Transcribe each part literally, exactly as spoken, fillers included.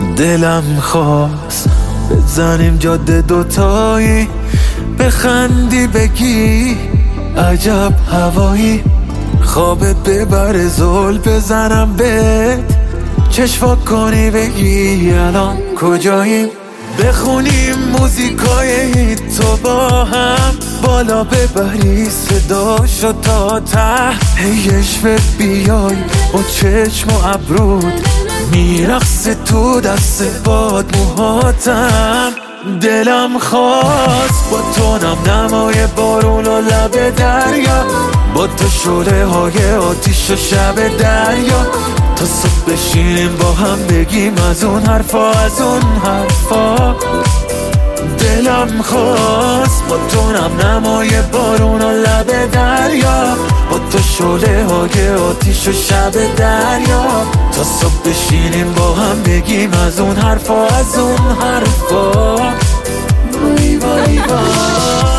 دلم خواست بزنیم جاده دوتایی، بخندی بگی عجب هوایی، خوابت ببره زل بزنم بهت، چشم کنی بگی الان کجاییم، بخونیم موزیکای هیت تو با هم، بالا ببری صداشو تا ته، هیشوه بیای با چشم و ابرود، میرقصه تو دست باد موهاتم. دلم خواست با تو نم نمای بارون و لب دریا، با تو شعله های آتیش و شب دریا، تا صبح بشینیم با هم بگیم از اون حرفا از اون حرفا. دلم خواست با تو نم نمای بارون و لب دریا، با تو شعله های آتیش و شب دریا، تا صبح بشینیم با هم بگیم از اون حرفا از اون حرفا. وای وای وای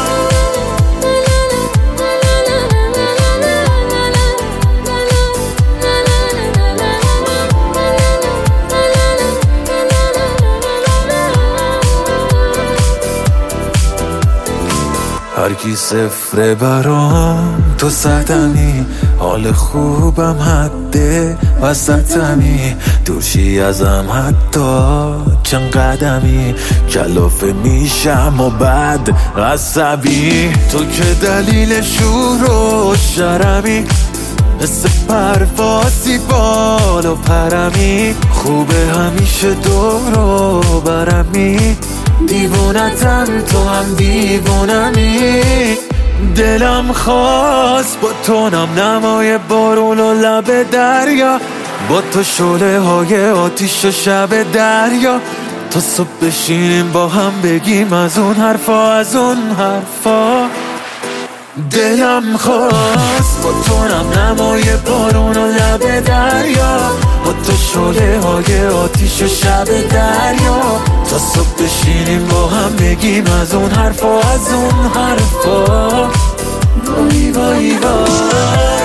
هرکی صفره برام، تو صدمی، حال خوبم حده وسطمی، دورشی ازم حتی چند قدمی، کلافه میشم و بعد عصبی، تو که دلیل شور و شرمی، مثل پروازی بال و پرمی، خوبه همیشه دور و برمی، دیوونتم تو هم دیوونمی. دلم خواست با تو نم نمای بارون و لب دریا، با تو شعله های آتیش و شب دریا، تا صبح بشینیم با هم بگیم از اون حرفا از اون حرفا. دلم خواست با تو نم نمای بارون و لب دریا، با تو شعله های آتیش و شب دریا، تا صبح بشینیم با هم بگیم از اون حرفا از اون حرفا. وای وای وای